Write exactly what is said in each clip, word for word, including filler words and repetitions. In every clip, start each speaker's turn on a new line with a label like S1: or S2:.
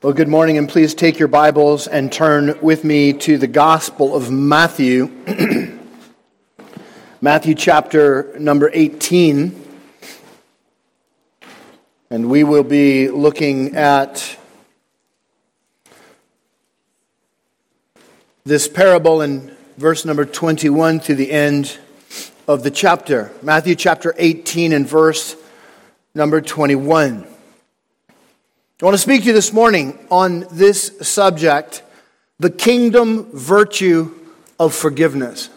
S1: Well, good morning, and please take your Bibles and turn with me to the Gospel of Matthew. Matthew chapter number eighteen. And we will be looking at this parable in verse number twenty-one to the end of the chapter. Matthew chapter eighteen and verse number twenty-one. I want to speak to you this morning on this subject, the kingdom virtue of forgiveness.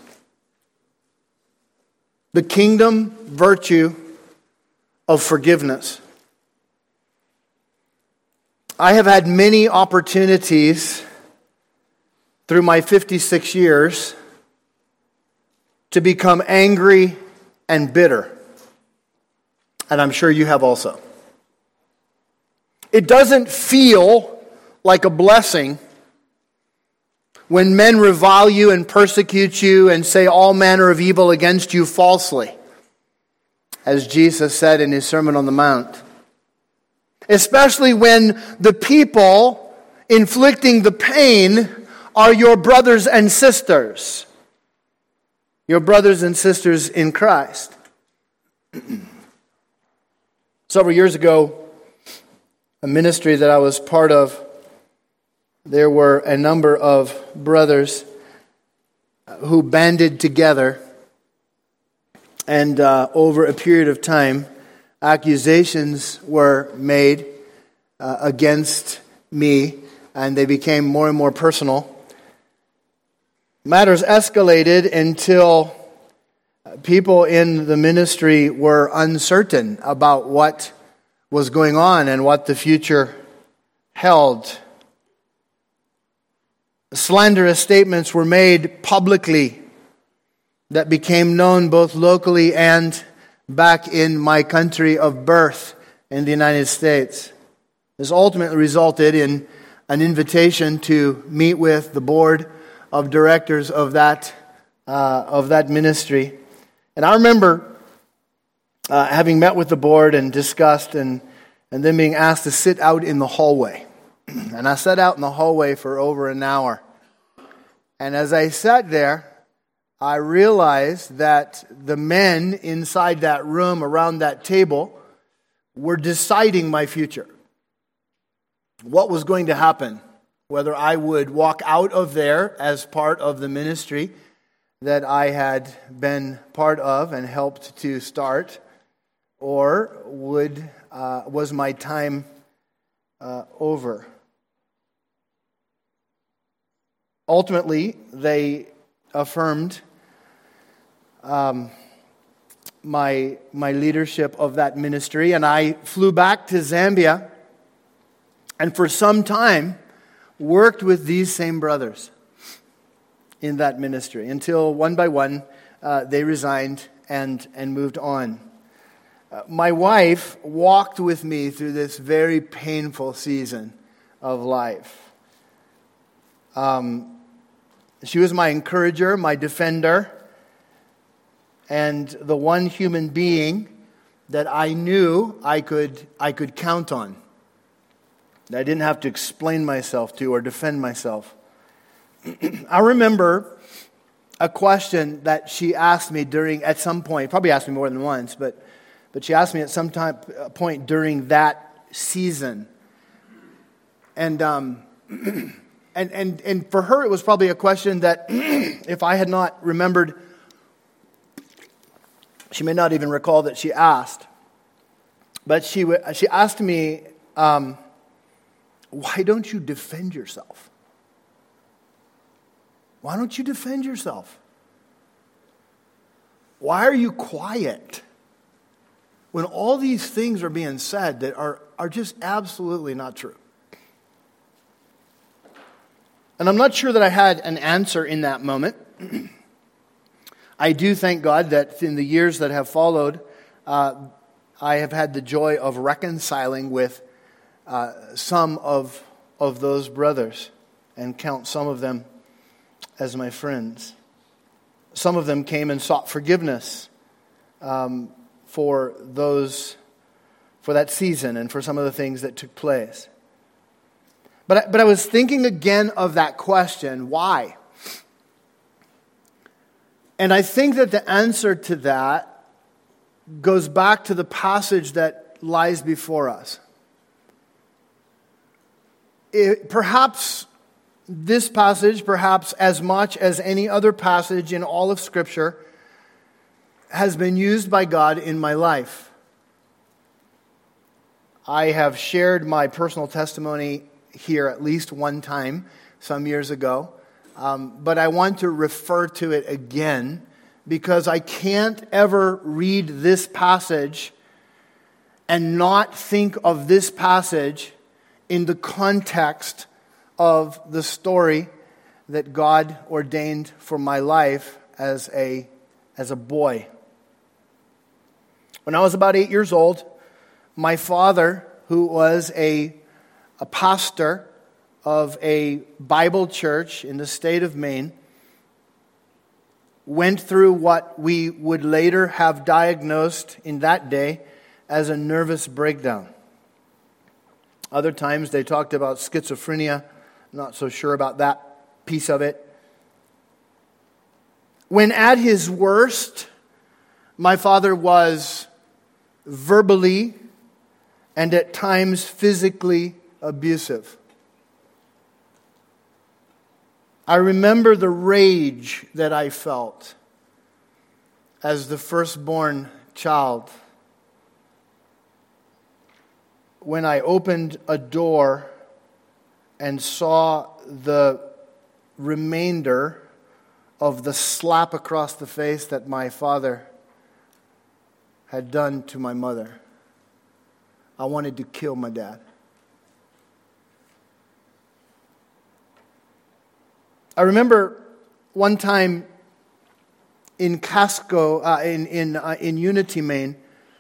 S1: The kingdom virtue of forgiveness. I have had many opportunities through my fifty-six years to become angry and bitter. And I'm sure you have also. It doesn't feel like a blessing when men revile you and persecute you and say all manner of evil against you falsely, as Jesus said in his Sermon on the Mount. Especially when the people inflicting the pain are your brothers and sisters. Your brothers and sisters in Christ. Several years ago, a ministry that I was part of, there were a number of brothers who banded together, and uh, over a period of time, accusations were made uh, against me, and they became more and more personal. Matters escalated until people in the ministry were uncertain about what was going on and what the future held. Slanderous statements were made publicly that became known both locally and back in my country of birth in the United States. This ultimately resulted in an invitation to meet with the board of directors of that uh, of that ministry. And I remember Uh, having met with the board and discussed and, and then being asked to sit out in the hallway. And I sat out in the hallway for over an hour. And as I sat there, I realized that the men inside that room around that table were deciding my future. What was going to happen? Whether I would walk out of there as part of the ministry that I had been part of and helped to start, or would uh, was my time uh, over? Ultimately, they affirmed um, my my leadership of that ministry, and I flew back to Zambia, and for some time worked with these same brothers in that ministry until one by one uh, they resigned and and moved on. My wife walked with me through this very painful season of life. Um, she was my encourager, my defender, and the one human being that I knew I could I could count on. That I didn't have to explain myself to or defend myself. I remember a question that she asked me during, at some point, probably asked me more than once, but But she asked me at some time, point during that season, and um, and and and for her it was probably a question that, if I had not remembered, she may not even recall that she asked. But she she asked me, um, "Why don't you defend yourself? Why don't you defend yourself? Why are you quiet when all these things are being said that are, are just absolutely not true?" And I'm not sure that I had an answer in that moment. I do thank God that in the years that have followed, uh, I have had the joy of reconciling with uh, some of, of those brothers and count some of them as my friends. Some of them came and sought forgiveness um, for those, for that season and for some of the things that took place. But, but I was thinking again of that question, why? And I think that the answer to that goes back to the passage that lies before us. It, perhaps this passage, perhaps as much as any other passage in all of Scripture, has been used by God in my life. I have shared my personal testimony here at least one time some years ago, um, but I want to refer to it again because I can't ever read this passage and not think of this passage in the context of the story that God ordained for my life as a, as a boy. When I was about eight years old, my father, who was a, a pastor of a Bible church in the state of Maine, went through what we would later have diagnosed in that day as a nervous breakdown. Other times they talked about schizophrenia. Not so sure about that piece of it. When at his worst, my father was verbally and at times physically abusive. I remember the rage that I felt as the firstborn child when I opened a door and saw the remainder of the slap across the face that my father had done to my mother. I wanted to kill my dad. I remember one time in Casco, uh, in in uh, in Unity, Maine,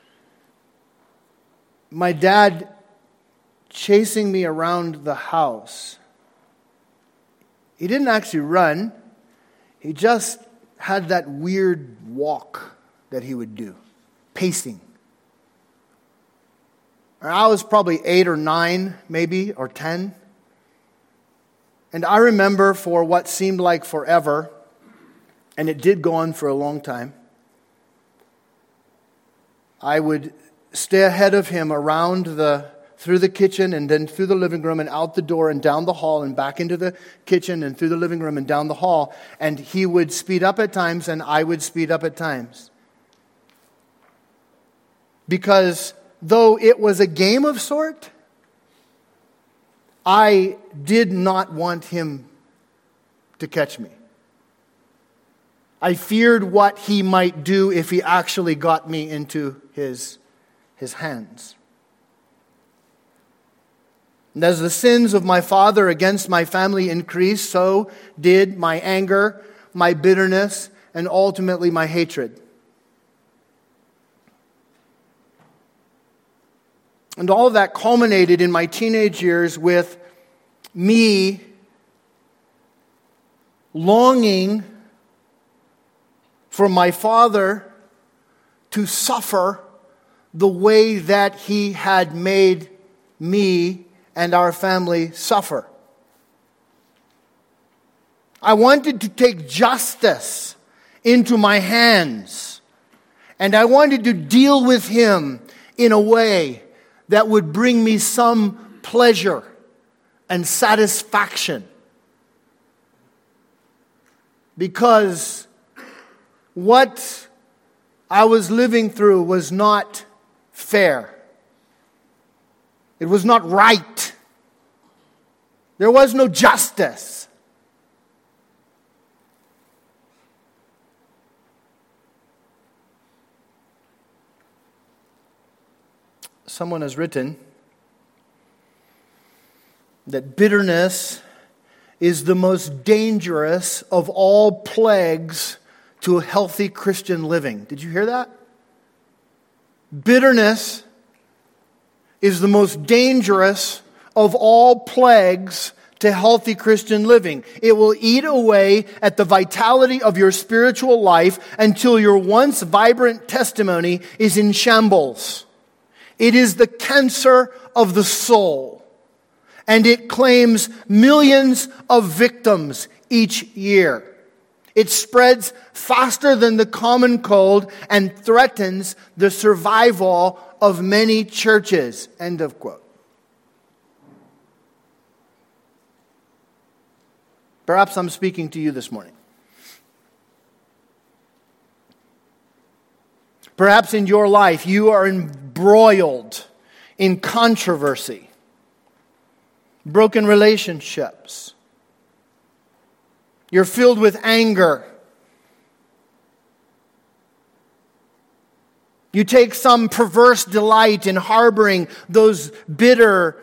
S1: my dad chasing me around the house. He didn't actually run. He just had that weird walk that he would do, pacing. I was probably eight or nine, maybe, or ten. And I remember for what seemed like forever, and it did go on for a long time, I would stay ahead of him around the, through the kitchen and then through the living room and out the door and down the hall and back into the kitchen and through the living room and down the hall. And he would speed up at times and I would speed up at times. Because though it was a game of sort, I did not want him to catch me. I feared what he might do if he actually got me into his, his hands. And as the sins of my father against my family increased, so did my anger, my bitterness, and ultimately my hatred. And all of that culminated in my teenage years with me longing for my father to suffer the way that he had made me and our family suffer. I wanted to take justice into my hands, and I wanted to deal with him in a way that would bring me some pleasure and satisfaction. Because what I was living through was not fair. It was not right. There was no justice. Someone has written that bitterness is the most dangerous of all plagues to a healthy Christian living. Did you hear that? Bitterness is the most dangerous of all plagues to healthy Christian living. It will eat away at the vitality of your spiritual life until your once vibrant testimony is in shambles. It is the cancer of the soul. and it claims millions of victims each year. It spreads faster than the common cold and threatens the survival of many churches. End of quote. Perhaps I'm speaking to you this morning. Perhaps in your life you are embroiled in controversy, broken relationships. You're filled with anger. You take some perverse delight in harboring those bitter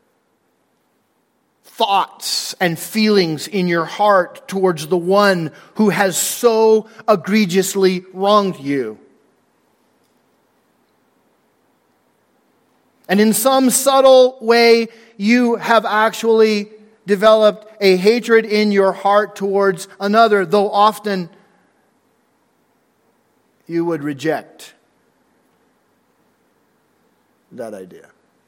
S1: thoughts and feelings in your heart towards the one who has so egregiously wronged you. And in some subtle way, you have actually developed a hatred in your heart towards another, though often you would reject that idea.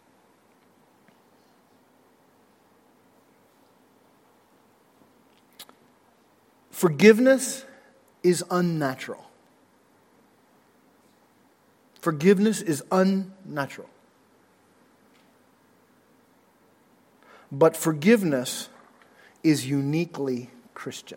S1: Forgiveness is unnatural. Forgiveness is unnatural. But forgiveness is uniquely Christian.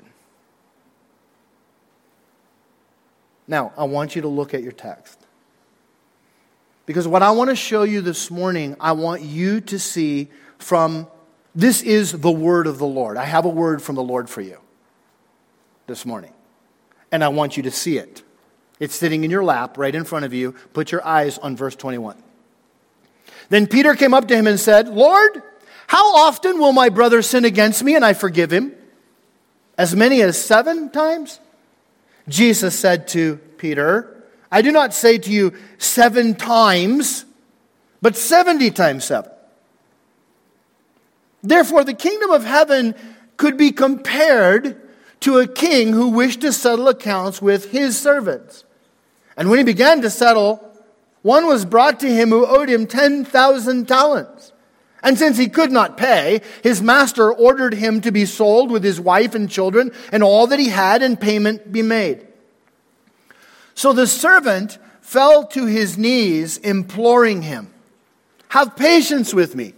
S1: Now, I want you to look at your text. Because what I want to show you this morning, I want you to see from, this is the word of the Lord. I have a word from the Lord for you this morning. And I want you to see it. It's sitting in your lap right in front of you. Put your eyes on verse twenty-one. Then Peter came up to him and said, Lord, how often will my brother sin against me and I forgive him? As many as seven times? Jesus said to Peter, I do not say to you seven times, but seventy times seven. Therefore, the kingdom of heaven could be compared to a king who wished to settle accounts with his servants. And when he began to settle, one was brought to him who owed him ten thousand talents. And since he could not pay, his master ordered him to be sold with his wife and children and all that he had, and payment be made. So the servant fell to his knees, imploring him, have patience with me,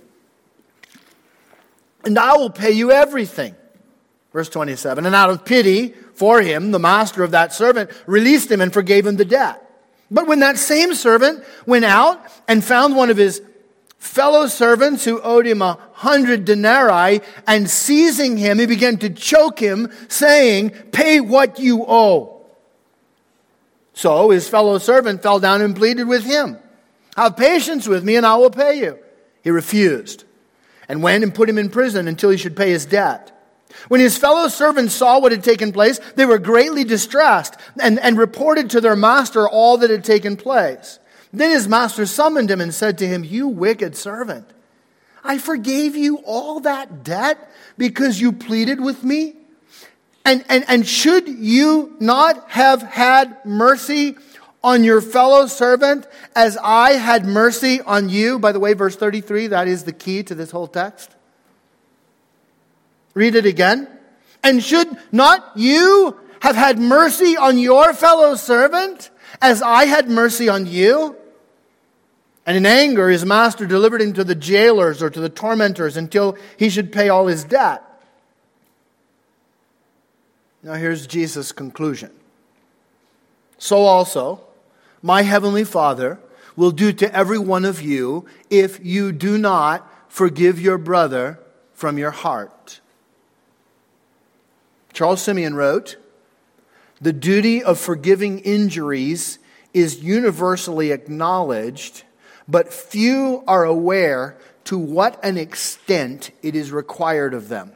S1: and I will pay you everything. Verse twenty-seven, and out of pity for him, the master of that servant released him and forgave him the debt. But when that same servant went out and found one of his fellow servants who owed him a hundred denarii, and seizing him, he began to choke him, saying, pay what you owe. So his fellow servant fell down and pleaded with him, have patience with me and I will pay you. He refused and went and put him in prison until he should pay his debt. When his fellow servants saw what had taken place, they were greatly distressed and, and reported to their master all that had taken place. Then his master summoned him and said to him, you wicked servant, I forgave you all that debt because you pleaded with me. And, and, and should you not have had mercy on your fellow servant as I had mercy on you? By the way, verse thirty-three, that is the key to this whole text. Read it again. And should not you have had mercy on your fellow servant as I had mercy on you? And in anger, his master delivered him to the jailers or to the tormentors until he should pay all his debt. Now here's Jesus' conclusion. So also, my heavenly Father will do to every one of you if you do not forgive your brother from your heart. Charles Simeon wrote, the duty of forgiving injuries is universally acknowledged, but few are aware to what an extent it is required of them.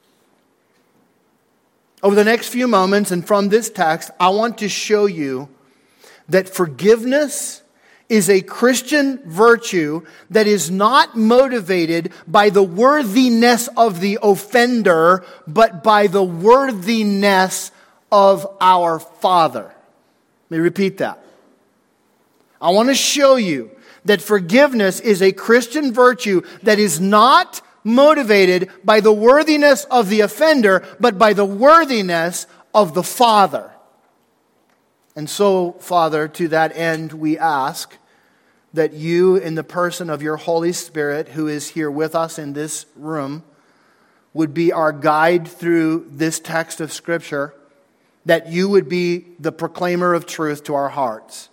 S1: Over the next few moments and from this text, I want to show you that forgiveness is a Christian virtue that is not motivated by the worthiness of the offender, but by the worthiness of our Father. Let me repeat that. I want to show you that forgiveness is a Christian virtue that is not motivated by the worthiness of the offender, but by the worthiness of the Father. And so, Father, to that end we ask that you, in the person of your Holy Spirit, who is here with us in this room, would be our guide through this text of Scripture, that you would be the proclaimer of truth to our hearts.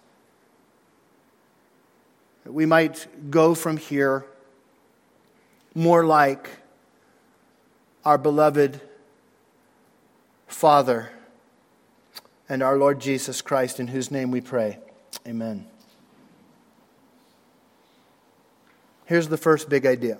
S1: That we might go from here more like our beloved Father and our Lord Jesus Christ, in whose name we pray. Amen. Here's the first big idea.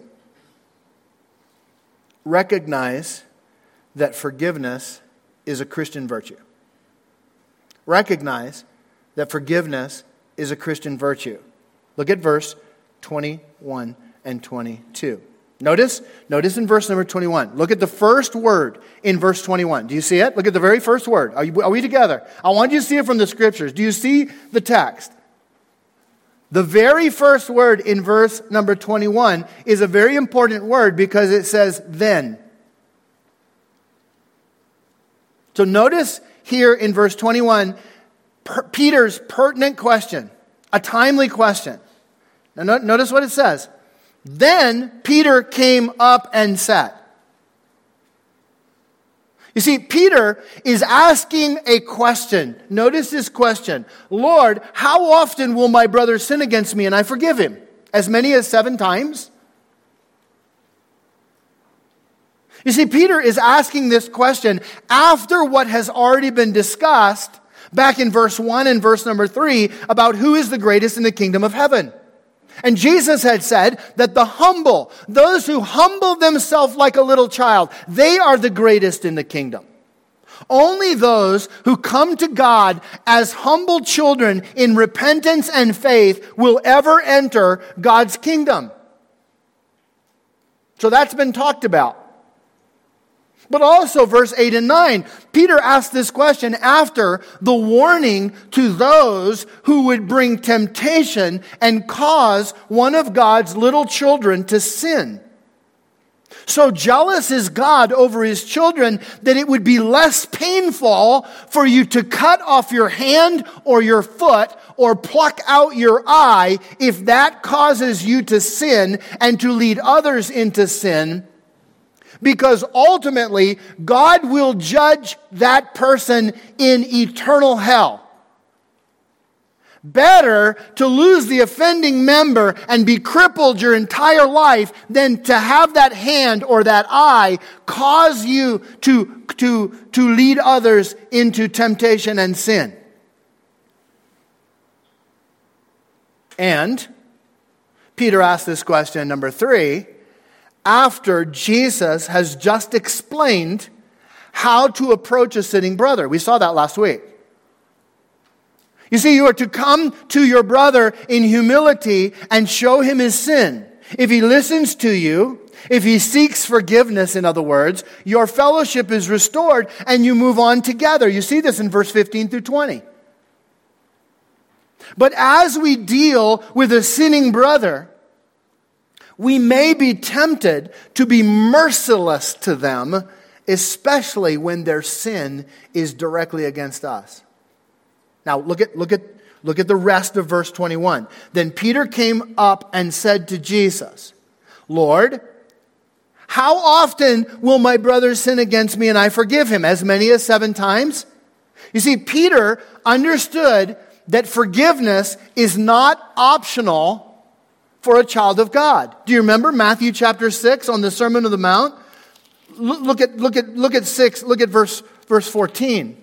S1: Recognize that forgiveness is a Christian virtue. Recognize that forgiveness is a Christian virtue. Look at verse twenty-one and twenty-two. Notice, notice in verse number twenty-one. Look at the first word in verse twenty-one. Do you see it? Look at the very first word. Are, you, are we together? I want you to see it from the Scriptures. Do you see the text? The very first word in verse number twenty-one is a very important word because it says then. So notice here in verse twenty-one, per- Peter's pertinent question, a timely question. Now no- notice what it says. Then Peter came up and sat. You see, Peter is asking a question. Notice this question. Lord, how often will my brother sin against me and I forgive him? As many as seven times? You see, Peter is asking this question after what has already been discussed back in verse one and verse number three about who is the greatest in the kingdom of heaven. And Jesus had said that the humble, those who humble themselves like a little child, they are the greatest in the kingdom. Only those who come to God as humble children in repentance and faith will ever enter God's kingdom. So that's been talked about. But also verse eight and nine, Peter asked this question after the warning to those who would bring temptation and cause one of God's little children to sin. So jealous is God over his children that it would be less painful for you to cut off your hand or your foot or pluck out your eye if that causes you to sin and to lead others into sin. Because ultimately, God will judge that person in eternal hell. Better to lose the offending member and be crippled your entire life than to have that hand or that eye cause you to, to, to lead others into temptation and sin. And Peter asked this question, number three, after Jesus has just explained how to approach a sinning brother. We saw that last week. You see, you are to come to your brother in humility and show him his sin. If he listens to you, if he seeks forgiveness, in other words, your fellowship is restored and you move on together. You see this in verse fifteen through twenty. But as we deal with a sinning brother, we may be tempted to be merciless to them, especially when their sin is directly against us. Now, look at, look at, look at the rest of verse twenty-one. Then Peter came up and said to Jesus, Lord, how often will my brother sin against me and I forgive him? As many as seven times? You see, Peter understood that forgiveness is not optional for a child of God. Do you remember Matthew chapter six on the Sermon on the Mount? Look, look at look at look at six. Look at verse verse fourteen.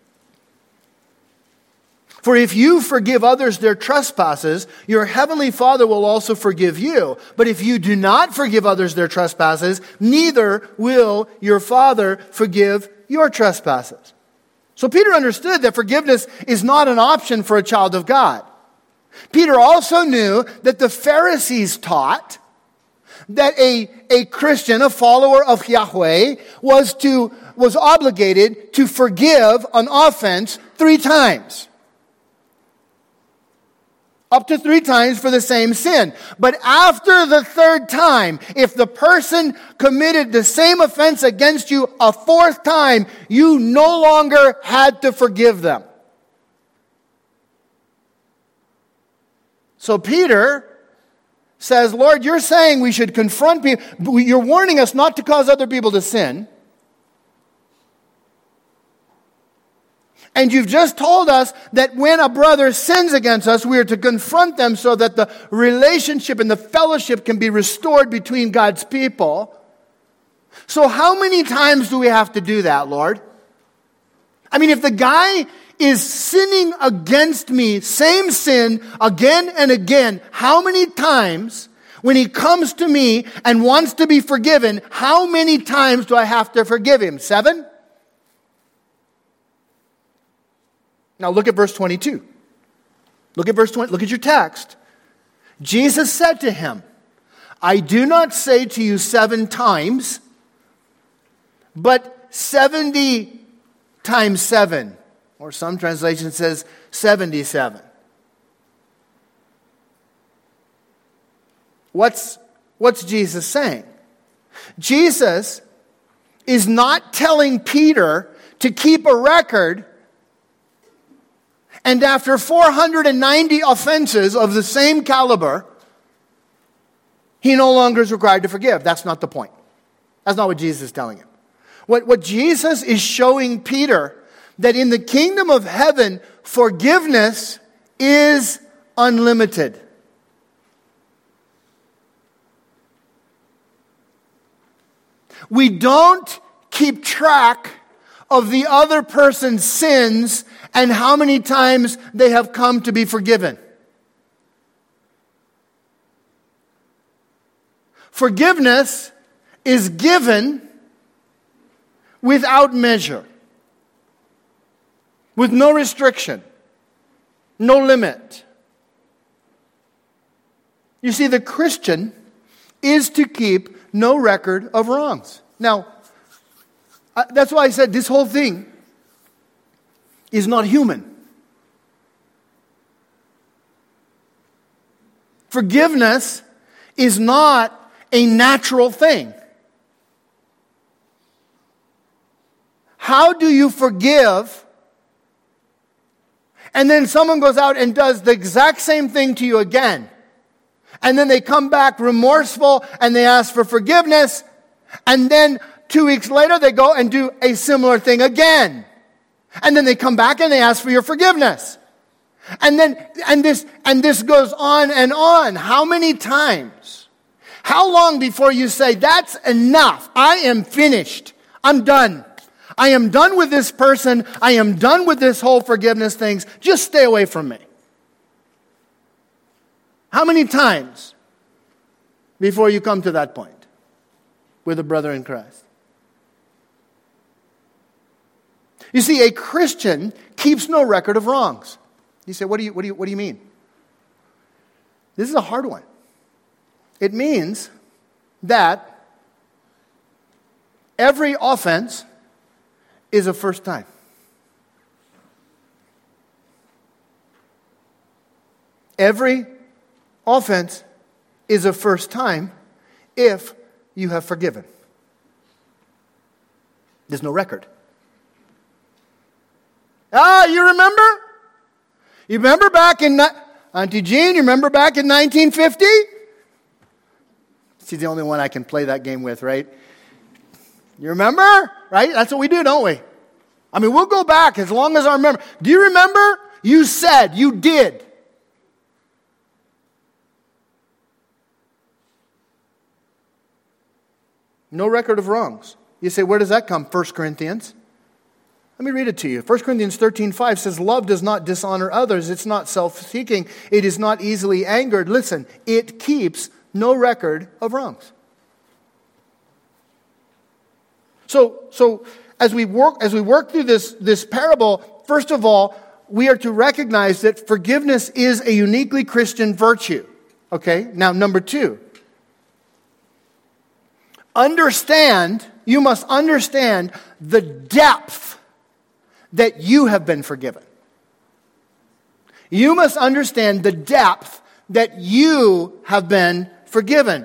S1: For if you forgive others their trespasses, your heavenly Father will also forgive you. But if you do not forgive others their trespasses, neither will your Father forgive your trespasses. So Peter understood that forgiveness is not an option for a child of God. Peter also knew that the Pharisees taught that a, a Christian, a follower of Yahweh, was to was obligated to forgive an offense three times. Up to three times for the same sin. But after the third time, if the person committed the same offense against you a fourth time, you no longer had to forgive them. So Peter says, Lord, you're saying we should confront people. You're warning us not to cause other people to sin. And you've just told us that when a brother sins against us, we are to confront them so that the relationship and the fellowship can be restored between God's people. So how many times do we have to do that, Lord? I mean, if the guy is sinning against me, same sin, again and again, how many times, when he comes to me and wants to be forgiven, how many times do I have to forgive him? Seven? Now look at verse twenty-two. Look at verse twenty. Look at your text. Jesus said to him, I do not say to you seven times, but seventy times seven. Or some translation says seventy-seven. What's, what's Jesus saying? Jesus is not telling Peter to keep a record, and after four hundred ninety offenses of the same caliber, he no longer is required to forgive. That's not the point. That's not what Jesus is telling him. What, what Jesus is showing Peter, that in the kingdom of heaven, forgiveness is unlimited. We don't keep track of the other person's sins and how many times they have come to be forgiven. Forgiveness is given without measure, with no restriction, no limit. You see, the Christian is to keep no record of wrongs. Now, that's why I said this whole thing is not human. Forgiveness is not a natural thing. How do you forgive, and then someone goes out and does the exact same thing to you again? And then they come back remorseful and they ask for forgiveness, and then two weeks later they go and do a similar thing again. And then they come back and they ask for your forgiveness. And then, and this, and this goes on and on. How many times? How long before you say, that's enough. I am finished. I'm done. I am done with this person. I am done with this whole forgiveness things. Just stay away from me. How many times before you come to that point with a brother in Christ? You see, a Christian keeps no record of wrongs. You say, what do you, what do you, what do you mean? This is a hard one. It means that every offense is a first time. Every offense is a first time if you have forgiven. There's no record. Ah, you remember? You remember back in, Auntie Jean, you remember back in nineteen fifty? She's the only one I can play that game with, right? You remember? Right? That's what we do, don't we? I mean, we'll go back as long as I remember. Do you remember? You said, you did. No record of wrongs. You say, where does that come? First Corinthians. Let me read it to you. First Corinthians thirteen five says, love does not dishonor others. It's not self-seeking. It is not easily angered. Listen, it keeps no record of wrongs. So, so as we work as we work through this, this parable, first of all, we are to recognize that forgiveness is a uniquely Christian virtue. Okay? Now, number two, understand, you must understand the depth that you have been forgiven. You must understand the depth that you have been forgiven.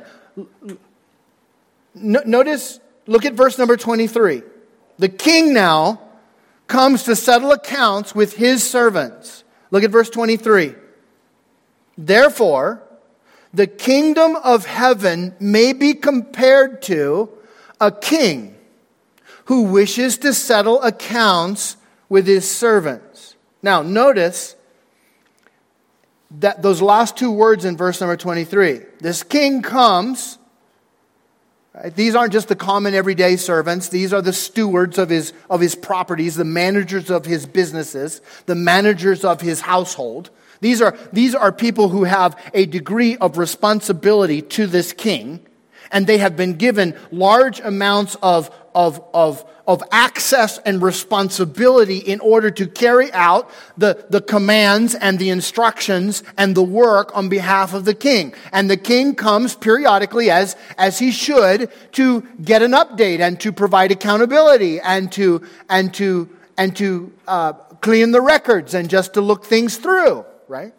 S1: Notice, look at verse number twenty-three. The king now comes to settle accounts with his servants. Look at verse twenty-three. Therefore, the kingdom of heaven may be compared to a king who wishes to settle accounts with his servants. Now, notice that those last two words in verse number twenty-three. This king comes. Right? These aren't just the common everyday servants. These are the stewards of his, of his properties, the managers of his businesses, the managers of his household. These are, these are people who have a degree of responsibility to this king, and they have been given large amounts of, of, of, of access and responsibility in order to carry out the, the commands and the instructions and the work on behalf of the king. And the king comes periodically, as, as he should, to get an update and to provide accountability and to, and to, and to uh, clean the records and just to look things through. Right?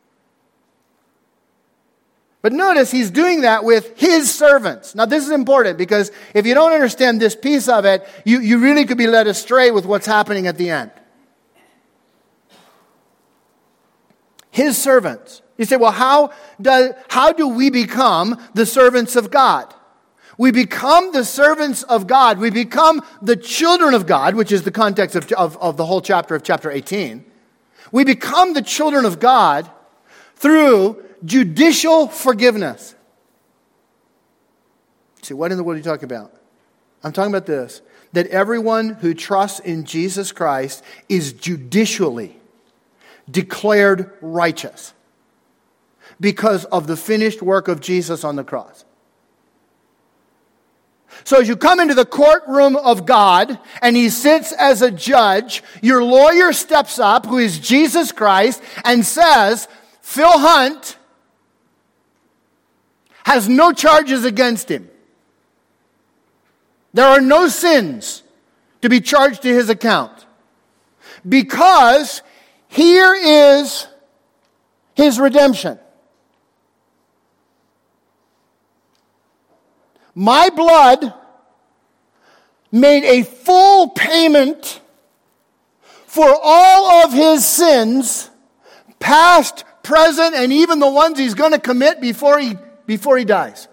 S1: But notice he's doing that with his servants. Now this is important because if you don't understand this piece of it, you, you really could be led astray with what's happening at the end. His servants. You say, well, how do, how do we become the servants of God? We become the servants of God. We become the children of God, which is the context of, of, of the whole chapter of chapter eighteen. We become the children of God through judicial forgiveness. See, what in the world are you talking about? I'm talking about this, that everyone who trusts in Jesus Christ is judicially declared righteous because of the finished work of Jesus on the cross. So as you come into the courtroom of God and he sits as a judge, your lawyer steps up, who is Jesus Christ, and says, Phil Hunt has no charges against him. There are no sins to be charged to his account. Because here is his redemption. My blood made a full payment for all of his sins, past, present, and even the ones he's going to commit before he, before he dies.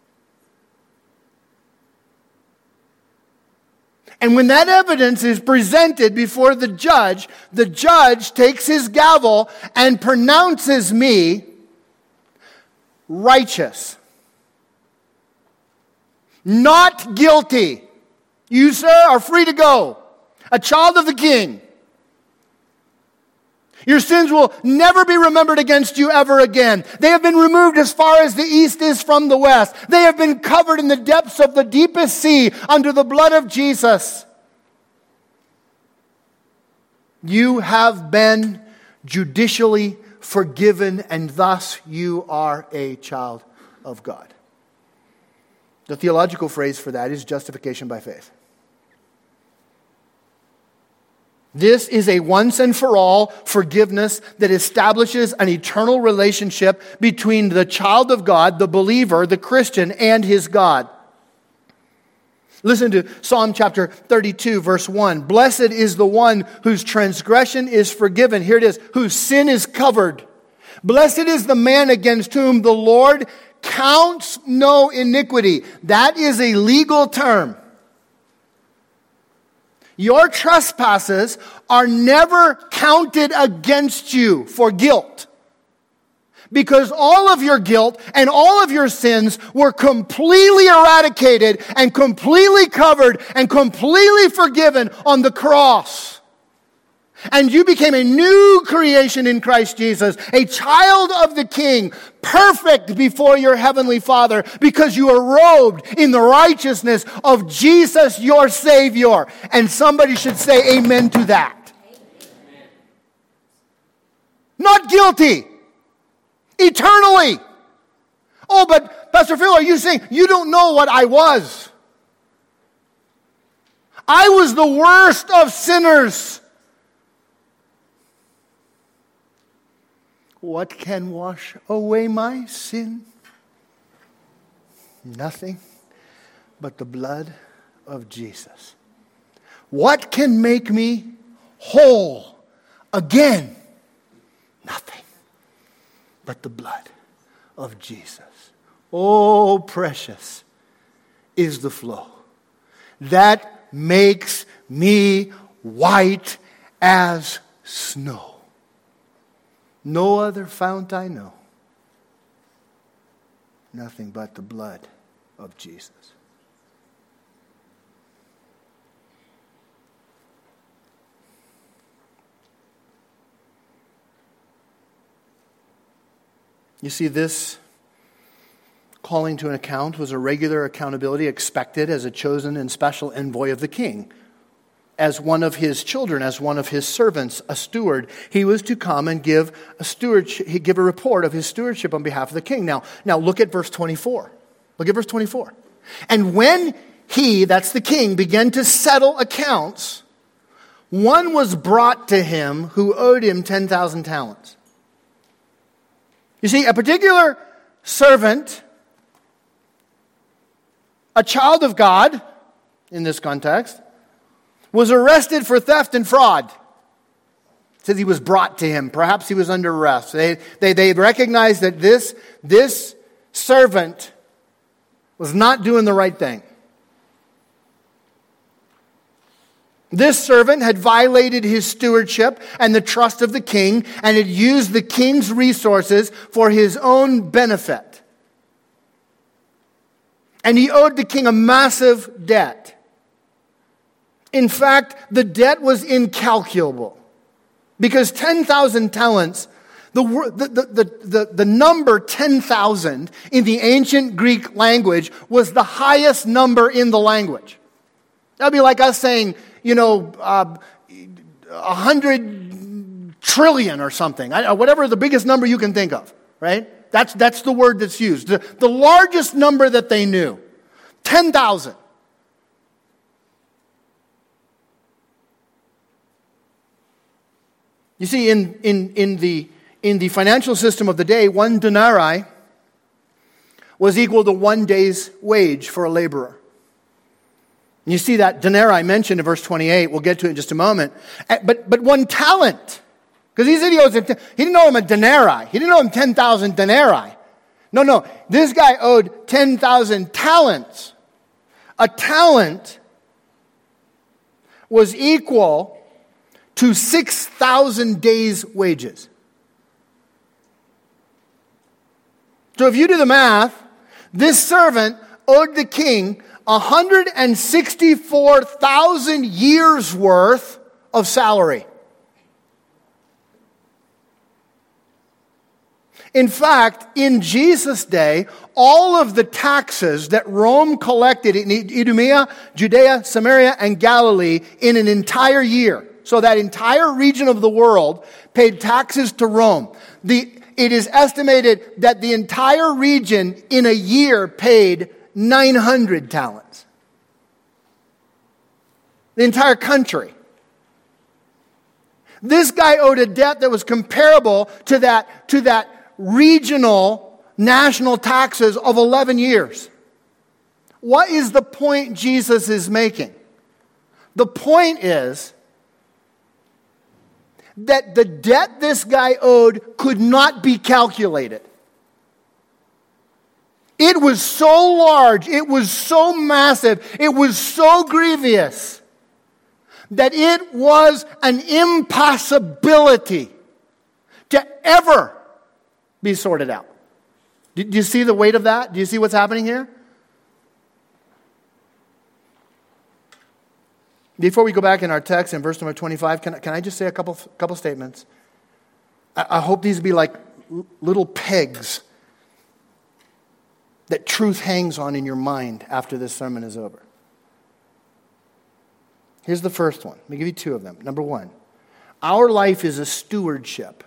S1: And when that evidence is presented before the judge, the judge takes his gavel and pronounces me righteous. Not guilty. You, sir, are free to go. A child of the King. Your sins will never be remembered against you ever again. They have been removed as far as the east is from the west. They have been covered in the depths of the deepest sea under the blood of Jesus. You have been judicially forgiven, and thus you are a child of God. The theological phrase for that is justification by faith. This is a once and for all forgiveness that establishes an eternal relationship between the child of God, the believer, the Christian, and his God. Listen to Psalm chapter thirty-two, verse one. Blessed is the one whose transgression is forgiven. Here it is, whose sin is covered. Blessed is the man against whom the Lord counts no iniquity. That is a legal term. Your trespasses are never counted against you for guilt. Because all of your guilt and all of your sins were completely eradicated and completely covered and completely forgiven on the cross. And you became a new creation in Christ Jesus, a child of the King, perfect before your heavenly Father, because you are robed in the righteousness of Jesus, your Savior. And somebody should say amen to that. Amen. Not guilty. Eternally. Oh, but Pastor Phil, are you saying you don't know what I was? I was the worst of sinners. What can wash away my sin? Nothing but the blood of Jesus. What can make me whole again? Nothing but the blood of Jesus. Oh, precious is the flow that makes me white as snow. No other fount I know. Nothing but the blood of Jesus. You see, this calling to an account was a regular accountability expected as a chosen and special envoy of the king. As one of his children, as one of his servants, a steward, he was to come and give a stewardship, he'd give a report of his stewardship on behalf of the king. Now, now look at verse twenty-four. Look at verse twenty-four. And when he, that's the king, began to settle accounts, one was brought to him who owed him ten thousand talents. You see, a particular servant, a child of God, in this context, was arrested for theft and fraud. It says he was brought to him. Perhaps he was under arrest. They, they, they recognized that this, this servant was not doing the right thing. This servant had violated his stewardship and the trust of the king and had used the king's resources for his own benefit. And he owed the king a massive debt. In fact, the debt was incalculable. Because ten thousand talents, the, the, the, the, the number ten thousand in the ancient Greek language was the highest number in the language. That would be like us saying, you know, uh, one hundred trillion or something. I, whatever the biggest number you can think of, right? That's, that's the word that's used. The, the largest number that they knew, ten thousand. You see, in, in, in, the, in the financial system of the day, one denarii was equal to one day's wage for a laborer. And you see that denarii mentioned in verse twenty-eight. We'll get to it in just a moment. But, but one talent, because he said he owes him, he didn't owe him a denarii. He didn't owe him ten thousand denarii. No, no. This guy owed ten thousand talents. A talent was equal to six thousand days' wages. So if you do the math, this servant owed the king one hundred sixty-four thousand years' worth of salary. In fact, in Jesus' day, all of the taxes that Rome collected in Idumea, Judea, Samaria, and Galilee in an entire year, so that entire region of the world paid taxes to Rome. The, it is estimated that the entire region in a year paid nine hundred talents. The entire country. This guy owed a debt that was comparable to that, to that regional national taxes of eleven years. What is the point Jesus is making? The point is that the debt this guy owed could not be calculated. It was so large, it was so massive, it was so grievous that it was an impossibility to ever be sorted out. Do you see the weight of that? Do you see what's happening here? Before we go back in our text in verse number twenty-five, can, can I just say a couple, couple statements? I, I hope these be like little pegs that truth hangs on in your mind after this sermon is over. Here's the first one. Let me give you two of them. Number one, our life is a stewardship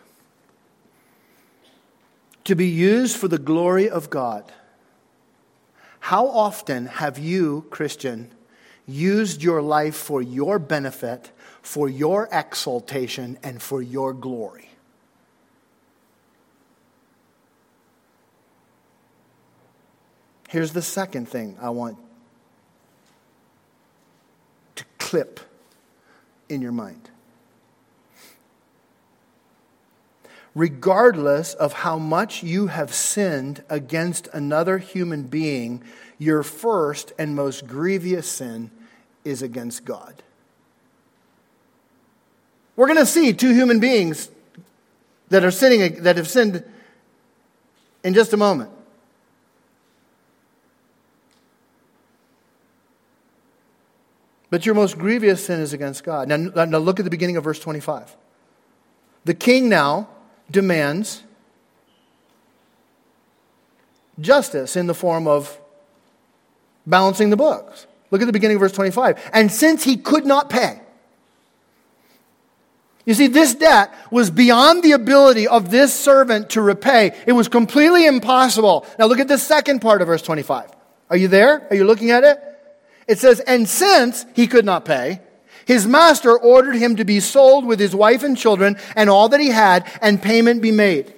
S1: to be used for the glory of God. How often have you, Christian, used your life for your benefit, for your exaltation, and for your glory? Here's the second thing I want to clip in your mind. Regardless of how much you have sinned against another human being, your first and most grievous sin is against God. We're going to see two human beings that are sinning, that have sinned in just a moment. But your most grievous sin is against God. Now, now look at the beginning of verse twenty-five. The king now demands justice in the form of balancing the books. Look at the beginning of verse twenty-five. And since he could not pay. You see, this debt was beyond the ability of this servant to repay. It was completely impossible. Now look at the second part of verse twenty-five. Are you there? Are you looking at it? It says, and since he could not pay, his master ordered him to be sold with his wife and children and all that he had, and payment be made.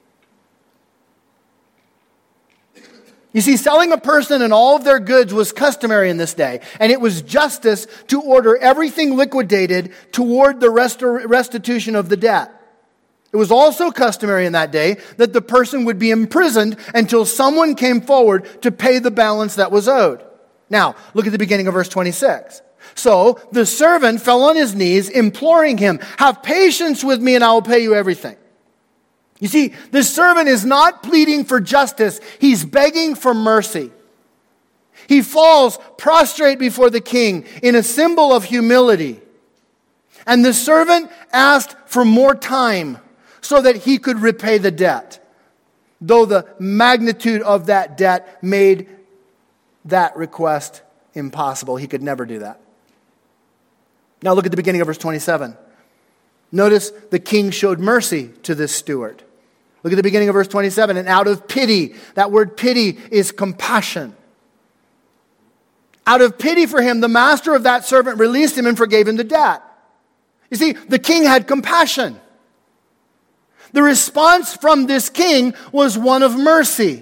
S1: You see, selling a person and all of their goods was customary in this day, and it was justice to order everything liquidated toward the restor- restitution of the debt. It was also customary in that day that the person would be imprisoned until someone came forward to pay the balance that was owed. Now, look at the beginning of verse twenty-six. So the servant fell on his knees, imploring him, have patience with me and I will pay you everything. You see, the servant is not pleading for justice. He's begging for mercy. He falls prostrate before the king in a symbol of humility. And the servant asked for more time so that he could repay the debt, though the magnitude of that debt made that request impossible. He could never do that. Now look at the beginning of verse twenty-seven. Notice the king showed mercy to this steward. Look at the beginning of verse twenty-seven. And out of pity, that word pity is compassion. Out of pity for him, the master of that servant released him and forgave him the debt. You see, the king had compassion. The response from this king was one of mercy.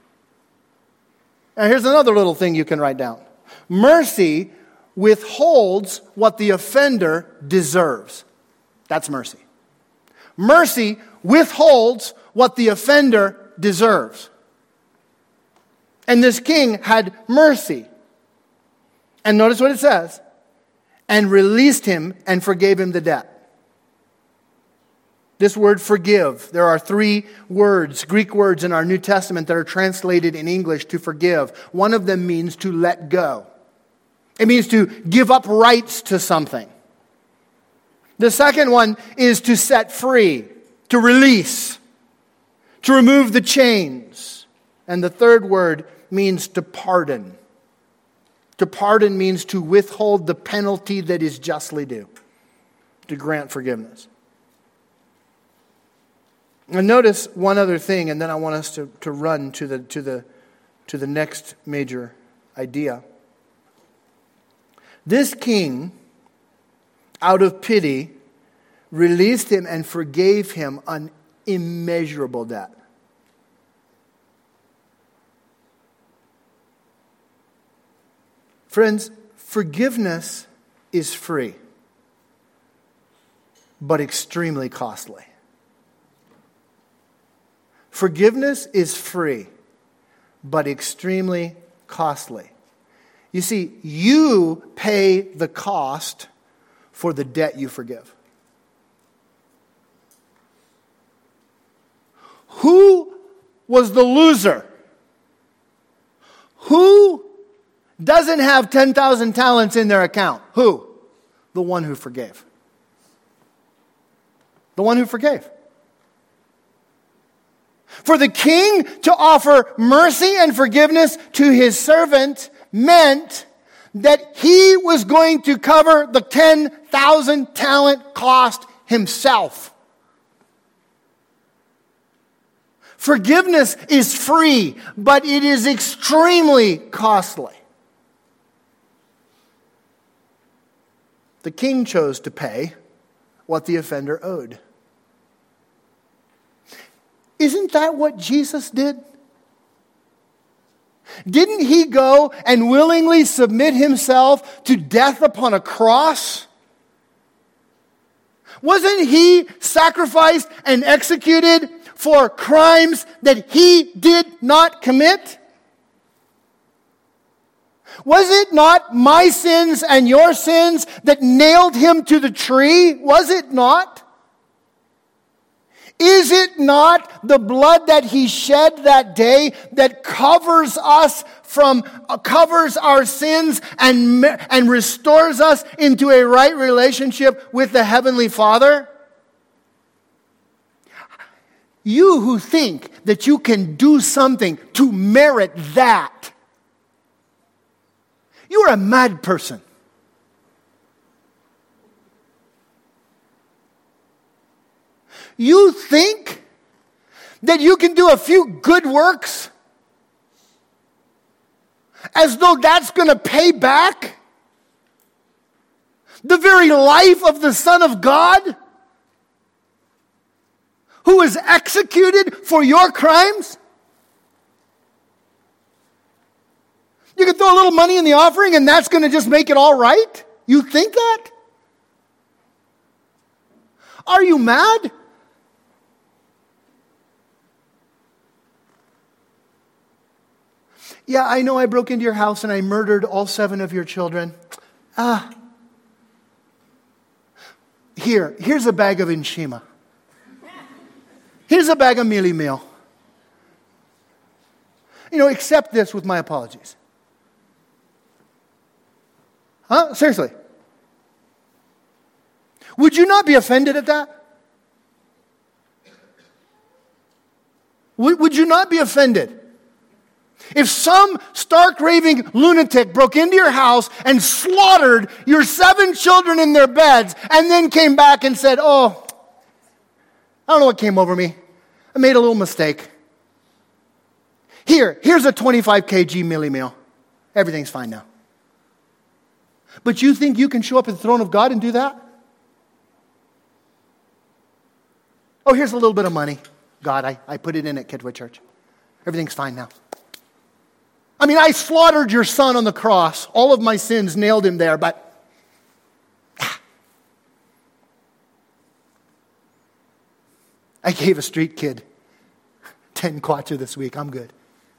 S1: Now here's another little thing you can write down. Mercy withholds what the offender deserves. That's mercy. Mercy withholds what the offender deserves. And this king had mercy. And notice what it says. And released him and forgave him the debt. This word forgive, there are three words, Greek words in our New Testament that are translated in English to forgive. One of them means to let go. It means to give up rights to something. The second one is to set free, to release, to remove the chains. And the third word means to pardon. To pardon means to withhold the penalty that is justly due, to grant forgiveness. And notice one other thing, and then I want us to, to run to the, to, the, to the next major idea. This king, out of pity, released him and forgave him an immeasurable debt. Friends, forgiveness is free, but extremely costly. Forgiveness is free, but extremely costly. You see, you pay the cost for the debt you forgive. Who was the loser? Who doesn't have ten thousand talents in their account? Who? The one who forgave. The one who forgave. For the king to offer mercy and forgiveness to his servant meant that he was going to cover the ten thousand talent cost himself. Forgiveness is free, but it is extremely costly. The king chose to pay what the offender owed. Isn't that what Jesus did? Didn't he go and willingly submit himself to death upon a cross? Wasn't he sacrificed and executed for crimes that he did not commit? Was it not my sins and your sins that nailed him to the tree? Was it not? Is it not the blood that he shed that day that covers us from, uh, covers our sins and, and restores us into a right relationship with the Heavenly Father? You who think that you can do something to merit that, you're a mad person. You think that you can do a few good works as though that's going to pay back the very life of the Son of God who was executed for your crimes? You can throw a little money in the offering and that's going to just make it all right? You think that? Are you mad? Yeah, I know I broke into your house and I murdered all seven of your children. Ah. Here, here's a bag of Inshima. Here's a bag of mealie meal. You know, accept this with my apologies. Huh? Seriously. Would you not be offended at that? Would, would you not be offended? If some stark raving lunatic broke into your house and slaughtered your seven children in their beds and then came back and said, oh, I don't know what came over me. I made a little mistake. Here, here's a twenty-five kilogram mealie meal. Everything's fine now. But you think you can show up at the throne of God and do that? Oh, here's a little bit of money. God, I, I put it in at Kidwood Church. Everything's fine now. I mean, I slaughtered your son on the cross. All of my sins nailed him there, but ah. I gave a street kid ten kwacha this week. I'm good.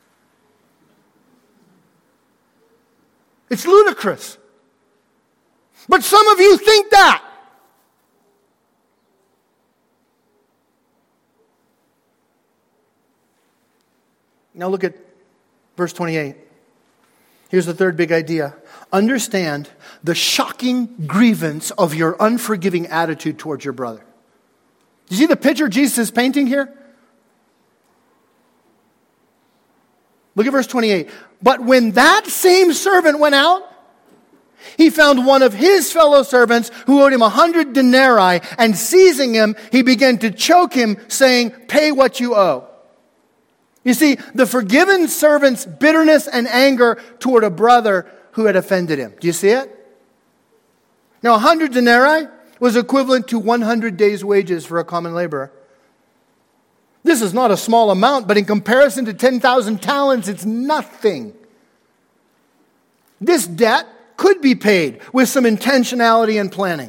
S1: It's ludicrous. But some of you think that. Now look at verse twenty-eight. Here's the third big idea. Understand the shocking grievance of your unforgiving attitude towards your brother. You see the picture Jesus is painting here? Look at verse twenty-eight. But when that same servant went out, he found one of his fellow servants who owed him a hundred denarii, and seizing him, he began to choke him, saying, pay what you owe. You see, the forgiven servant's bitterness and anger toward a brother who had offended him. Do you see it? Now, a hundred denarii was equivalent to one hundred days' wages for a common laborer. This is not a small amount, but in comparison to ten thousand talents, it's nothing. This debt could be paid with some intentionality and planning.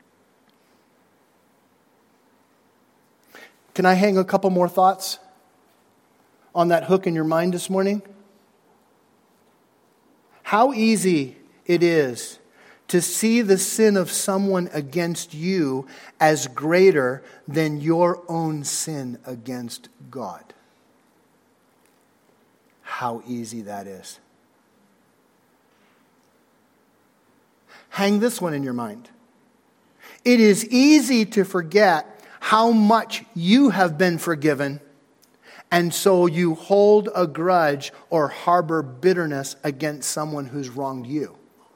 S1: Can I hang a couple more thoughts on that hook in your mind this morning? How easy it is to see the sin of someone against you as greater than your own sin against God. How easy that is. Hang this one in your mind. It is easy to forget how much you have been forgiven, and so you hold a grudge or harbor bitterness against someone who's wronged you.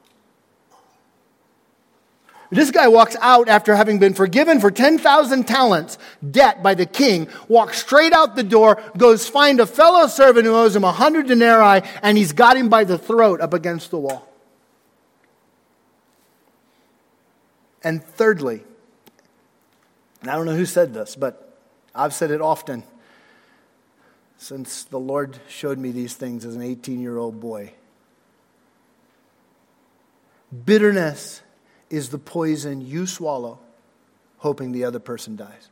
S1: This guy walks out after having been forgiven for ten thousand talents debt by the king, walks straight out the door, goes find a fellow servant who owes him a hundred denarii, and he's got him by the throat up against the wall. And thirdly, and I don't know who said this, but I've said it often. since the Lord showed me these things as an eighteen-year-old boy. Bitterness is the poison you swallow, hoping the other person dies.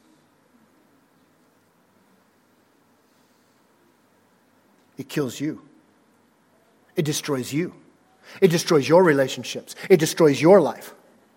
S1: It kills you. It destroys you. It destroys your relationships. It destroys your life.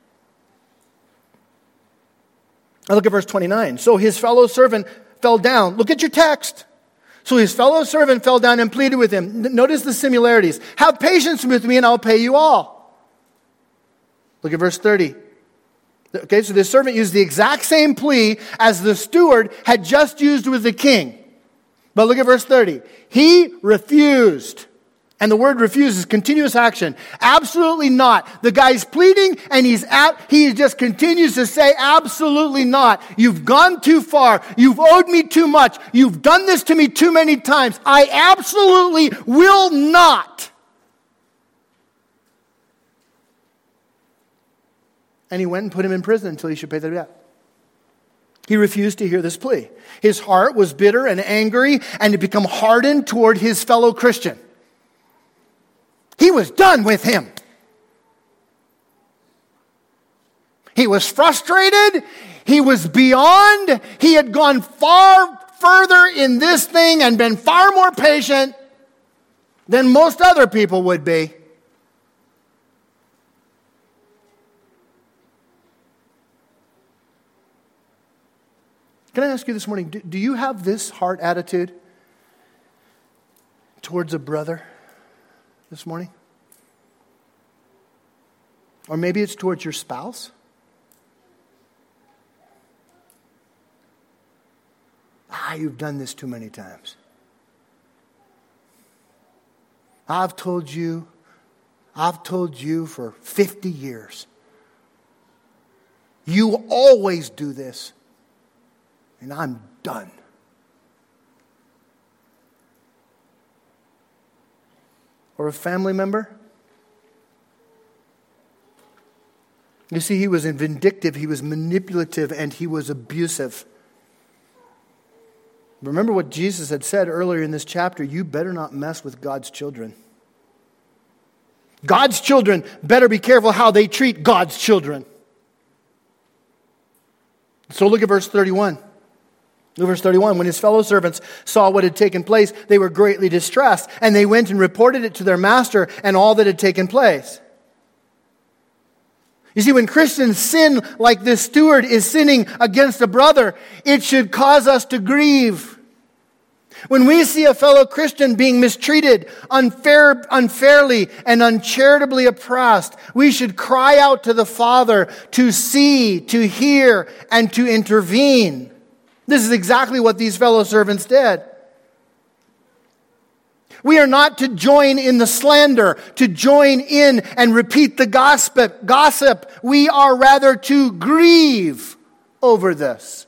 S1: Now look at verse twenty-nine. So his fellow servant fell down. Look at your text. So his fellow servant fell down and pleaded with him. Notice the similarities. Have patience with me and I'll pay you all. Look at verse thirty. Okay, so the servant used the exact same plea as the steward had just used with the king. But look at verse thirty. He refused. And the word refuse is continuous action. Absolutely not. The guy's pleading and he's at, he just continues to say, absolutely not. You've gone too far. You've owed me too much. You've done this to me too many times. I absolutely will not. And he went and put him in prison until he should pay the debt. He refused to hear this plea. His heart was bitter and angry and had become hardened toward his fellow Christian. He was done with him. He was frustrated. He was beyond. He had gone far further in this thing and been far more patient than most other people would be. Can I ask you this morning, do, do you have this heart attitude towards a brother this morning? Or maybe it's towards your spouse? Ah, you've done this too many times. I've told you, I've told you for fifty years. You always do this. And I'm done. Or a family member? You see, he was vindictive, he was manipulative, and he was abusive. Remember what Jesus had said earlier in this chapter, you better not mess with God's children. God's children better be careful how they treat God's children. So look at verse thirty-one. Verse thirty-one, when his fellow servants saw what had taken place, they were greatly distressed, and they went and reported it to their master and all that had taken place. You see, when Christians sin like this steward is sinning against a brother, it should cause us to grieve. When we see a fellow Christian being mistreated, unfair, unfairly, and uncharitably oppressed, we should cry out to the Father to see, to hear, and to intervene. This is exactly what these fellow servants did. We are not to join in the slander, to join in and repeat the gossip. Gossip. We are rather to grieve over this.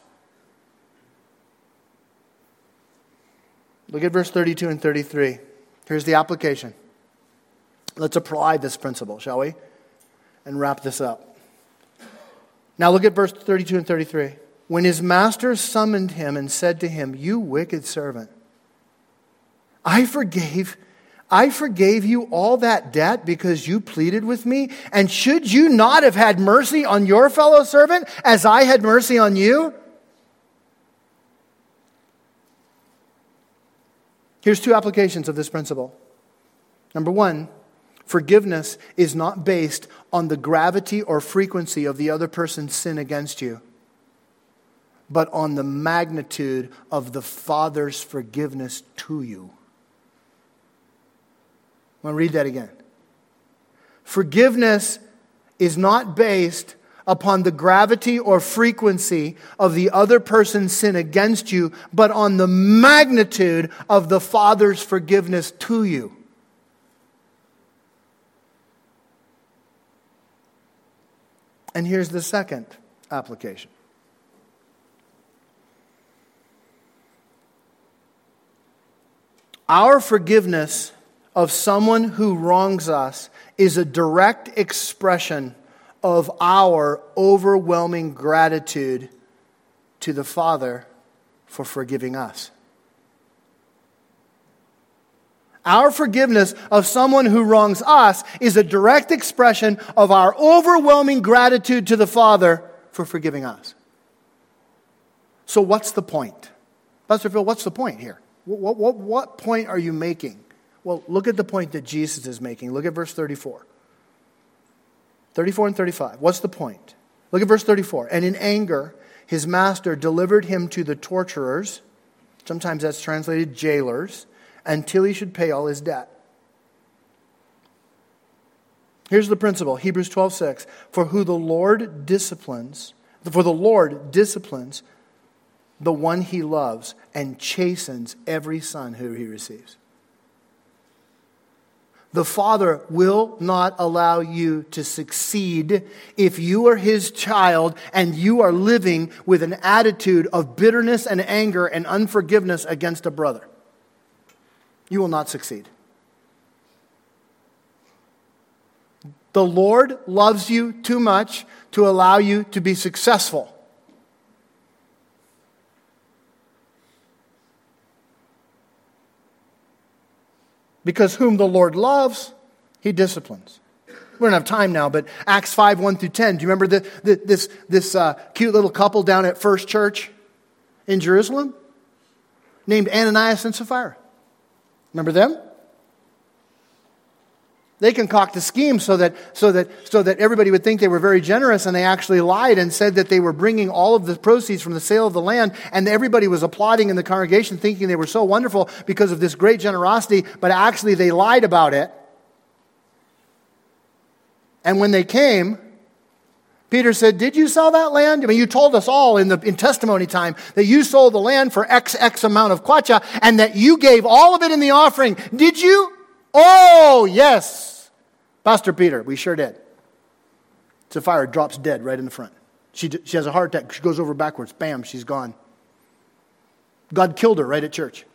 S1: Look at verse thirty-two and thirty-three. Here's the application. Let's apply this principle, shall we? And wrap this up. Now look at verse thirty-two and thirty-three. When his master summoned him and said to him, you wicked servant, I forgave, I forgave you all that debt because you pleaded with me. And should you not have had mercy on your fellow servant as I had mercy on you? Here's two applications of this principle. Number one, forgiveness is not based on the gravity or frequency of the other person's sin against you, but on the magnitude of the Father's forgiveness to you. I'm going to read that again. Forgiveness is not based upon the gravity or frequency of the other person's sin against you, but on the magnitude of the Father's forgiveness to you. And here's the second application. Our forgiveness of someone who wrongs us is a direct expression of our overwhelming gratitude to the Father for forgiving us. Our forgiveness of someone who wrongs us is a direct expression of our overwhelming gratitude to the Father for forgiving us. So what's the point? Pastor Phil, what's the point here? What, what, what point are you making? Well, look at the point that Jesus is making. Look at verse thirty-four. thirty-four and thirty-five. What's the point? Look at verse thirty-four. And in anger, his master delivered him to the torturers. Sometimes that's translated jailers, until he should pay all his debt. Here's the principle, Hebrews twelve six. For who the Lord disciplines, for the Lord disciplines the one he loves and chastens every son who he receives. The Father will not allow you to succeed if you are his child and you are living with an attitude of bitterness and anger and unforgiveness against a brother. You will not succeed. The Lord loves you too much to allow you to be successful. Because whom the Lord loves, he disciplines. We don't have time now, but Acts five, one through ten. Do you remember the, the, this, this uh, cute little couple down at First Church in Jerusalem? Named Ananias and Sapphira. Remember them? They concocted a scheme so that, so that, so that everybody would think they were very generous, and they actually lied and said that they were bringing all of the proceeds from the sale of the land, and everybody was applauding in the congregation thinking they were so wonderful because of this great generosity, but actually they lied about it. And when they came, Peter said, did you sell that land? I mean, you told us all in the in testimony time that you sold the land for X, X amount of kwacha and that you gave all of it in the offering. Did you? Oh, yes. Pastor Peter, we sure did. Sapphira drops dead right in the front. She, she has a heart attack. She goes over backwards. Bam, she's gone. God killed her right at church.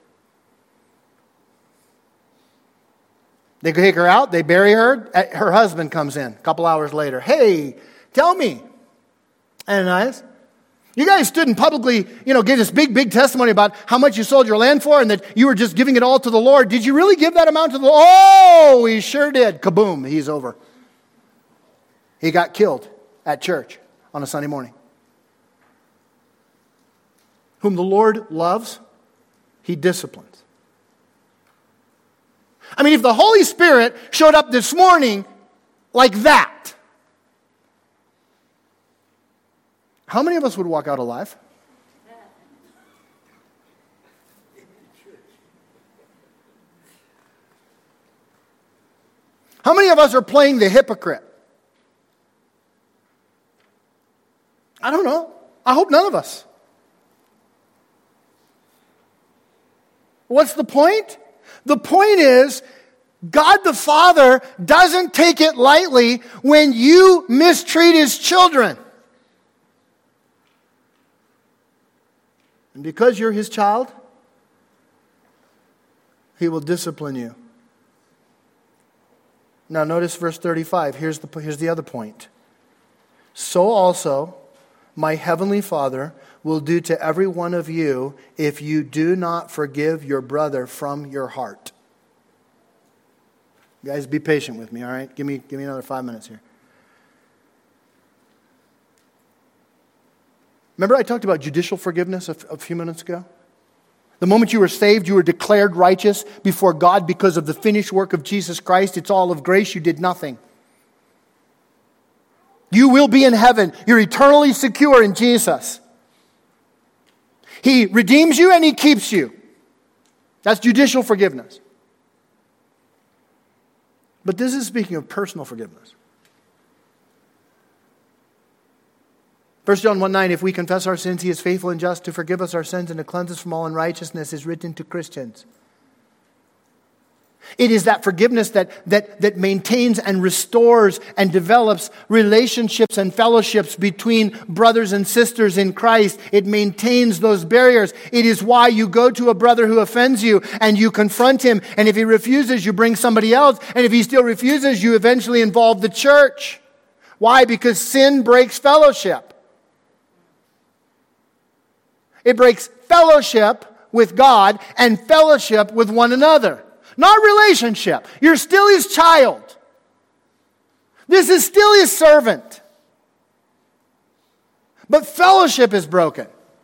S1: They take her out. They bury her. Her husband comes in a couple hours later. Hey, tell me, Ananias, you guys stood and publicly, you know, gave this big, big testimony about how much you sold your land for and that you were just giving it all to the Lord. Did you really give that amount to the Lord? Oh, he sure did. Kaboom, he's over. He got killed at church on a Sunday morning. Whom the Lord loves, he disciplines. I mean, if the Holy Spirit showed up this morning like that, how many of us would walk out alive? How many of us are playing the hypocrite? I don't know. I hope none of us. What's the point? The point is, God the Father doesn't take it lightly when you mistreat his children. And because you're his child, he will discipline you. Now notice verse thirty-five. Here's the, here's the other point. So also my heavenly Father will do to every one of you if you do not forgive your brother from your heart. You guys, be patient with me, all right? Give me, give me another five minutes here. Remember I talked about judicial forgiveness a, a few minutes ago? The moment you were saved, you were declared righteous before God because of the finished work of Jesus Christ. It's all of grace. You did nothing. You will be in heaven. You're eternally secure in Jesus. He redeems you and he keeps you. That's judicial forgiveness. But this is speaking of personal forgiveness. First John one nine, if we confess our sins, he is faithful and just to forgive us our sins and to cleanse us from all unrighteousness, is written to Christians. It is that forgiveness that, that, that maintains and restores and develops relationships and fellowships between brothers and sisters in Christ. It maintains those barriers. It is why you go to a brother who offends you and you confront him. And if he refuses, you bring somebody else. And if he still refuses, you eventually involve the church. Why? Because sin breaks fellowship. It breaks fellowship with God and fellowship with one another. Not relationship. You're still his child. This is still his servant. But fellowship is broken.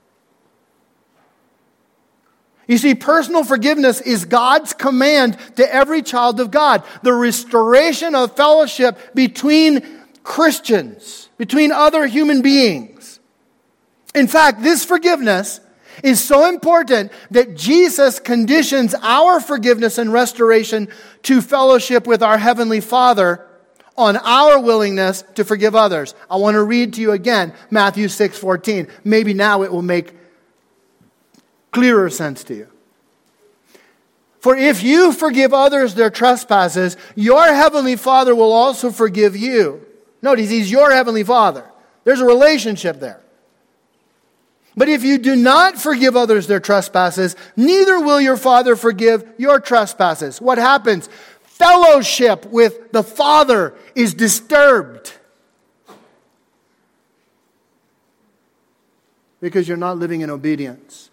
S1: You see, personal forgiveness is God's command to every child of God. The restoration of fellowship between Christians, between other human beings. In fact, this forgiveness is so important that Jesus conditions our forgiveness and restoration to fellowship with our Heavenly Father on our willingness to forgive others. I want to read to you again Matthew six fourteen. Maybe now it will make clearer sense to you. For if you forgive others their trespasses, your Heavenly Father will also forgive you. Notice, He's your Heavenly Father. There's a relationship there. But if you do not forgive others their trespasses, neither will your Father forgive your trespasses. What happens? Fellowship with the Father is disturbed. Because you're not living in obedience.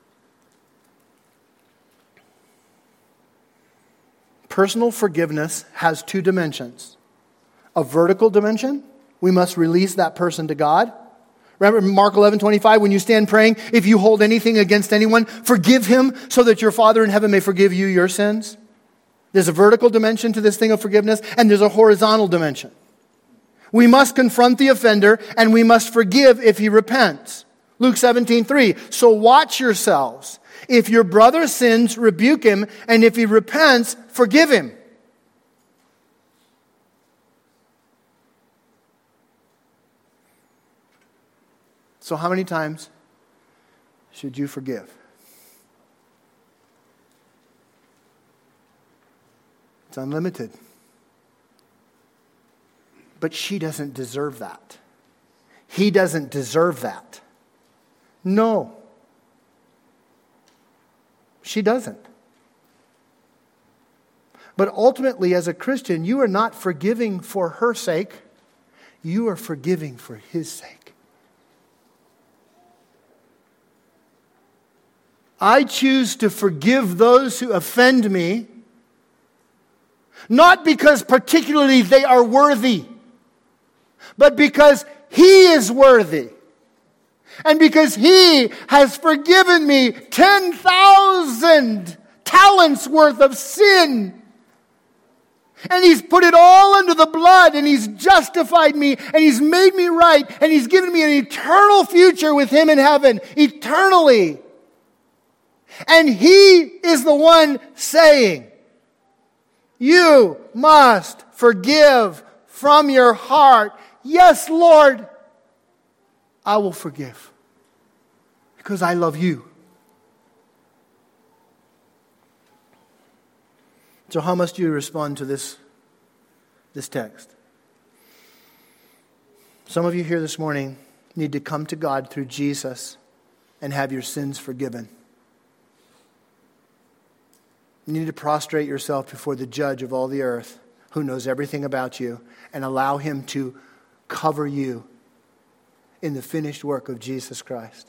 S1: Personal forgiveness has two dimensions. A vertical dimension. We must release that person to God. Remember Mark eleven twenty-five, when you stand praying, if you hold anything against anyone, forgive him so that your Father in heaven may forgive you your sins. There's a vertical dimension to this thing of forgiveness, and there's a horizontal dimension. We must confront the offender, and we must forgive if he repents. Luke seventeen three, so watch yourselves. If your brother sins, rebuke him, and if he repents, forgive him. So how many times should you forgive? It's unlimited. But she doesn't deserve that. He doesn't deserve that. No. She doesn't. But ultimately, as a Christian, you are not forgiving for her sake. You are forgiving for his sake. I choose to forgive those who offend me, not because particularly they are worthy, but because he is worthy. And because he has forgiven me ten thousand talents worth of sin. And he's put it all under the blood, and he's justified me, and he's made me right, and he's given me an eternal future with him in heaven, eternally. And he is the one saying, you must forgive from your heart. Yes, Lord, I will forgive because I love you. So how must you respond to this, this text? Some of you here this morning need to come to God through Jesus and have your sins forgiven. You need to prostrate yourself before the judge of all the earth who knows everything about you and allow him to cover you in the finished work of Jesus Christ.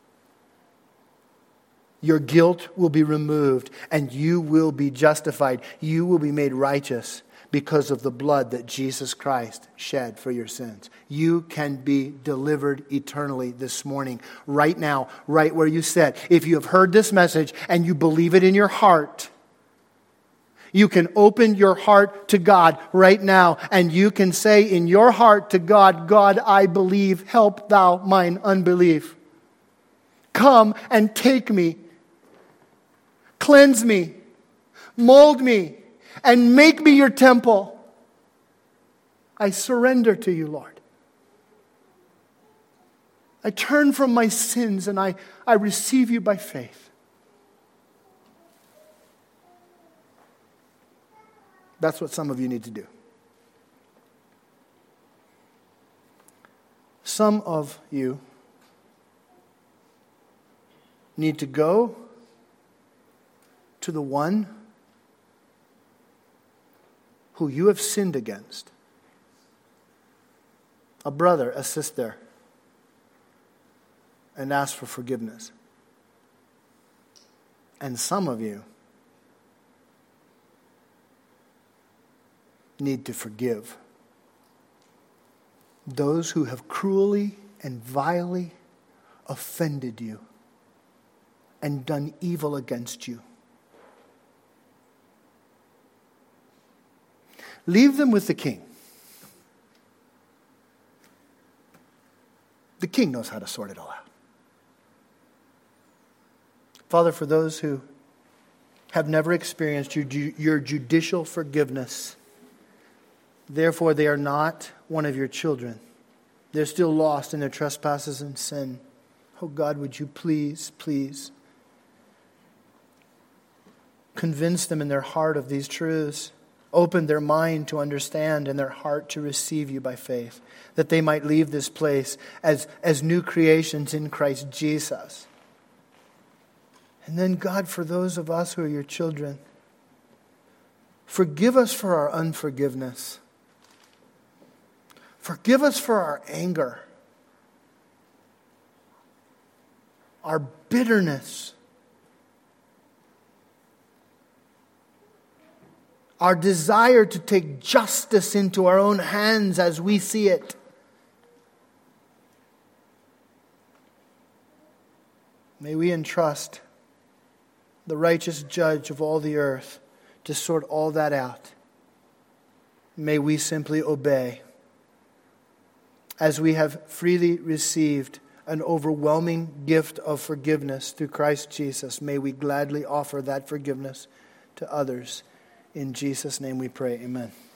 S1: Your guilt will be removed and you will be justified. You will be made righteous because of the blood that Jesus Christ shed for your sins. You can be delivered eternally this morning, right now, right where you sit. If you have heard this message and you believe it in your heart, you can open your heart to God right now, and you can say in your heart to God, God, I believe, help thou mine unbelief. Come and take me, cleanse me, mold me, and make me your temple. I surrender to you, Lord. I turn from my sins and I, I receive you by faith. That's what some of you need to do. Some of you need to go to the one who you have sinned against. A brother, a sister, and ask for forgiveness. And some of you need to forgive. Those who have cruelly and vilely offended you and done evil against you. Leave them with the king. The king knows how to sort it all out. Father, for those who have never experienced your, your judicial forgiveness, therefore they are not one of your children. They're still lost in their trespasses and sin. Oh God, would you please, please convince them in their heart of these truths. Open their mind to understand and their heart to receive you by faith, that they might leave this place as, as new creations in Christ Jesus. And then, God, for those of us who are your children, forgive us for our unforgiveness. Forgive us for our anger, our bitterness, our desire to take justice into our own hands as we see it. May we entrust the righteous judge of all the earth to sort all that out. May we simply obey. As we have freely received an overwhelming gift of forgiveness through Christ Jesus, may we gladly offer that forgiveness to others. In Jesus' name we pray, amen.